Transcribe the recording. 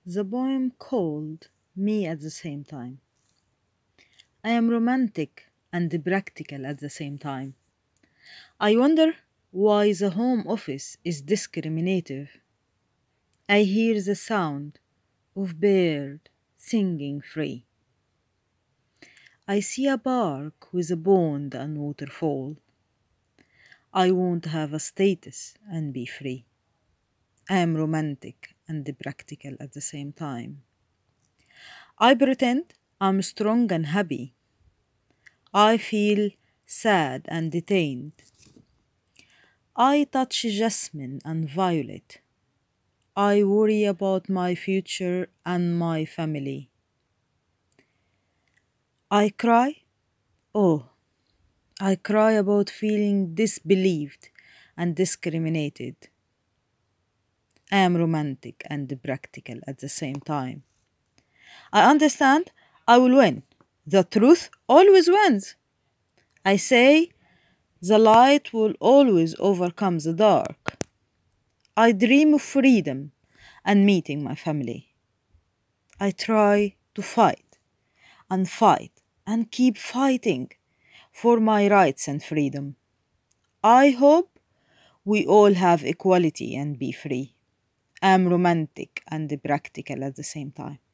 The poem called me at the same time. I am romantic and practical at the same time. I wonder why the home office is discriminative. I hear the sound of bird singing free. I see a park with a pond and waterfall. I won't have a status and be free. I am romantic and practical at the same time. I pretend I'm strong and happy. I feel sad and detained. I touch jasmine and violet. I worry about my future and my family. I cry. Oh, I cry about feeling disbelieved and discriminated. I am romantic and practical at the same time. I understand I will win. The truth always wins. I say the light will always overcome the dark. I dream of freedom and meeting my family. I try to fight and keep fighting for my rights and freedom. I hope we all have equality and be free. I am romantic and practical at the same time.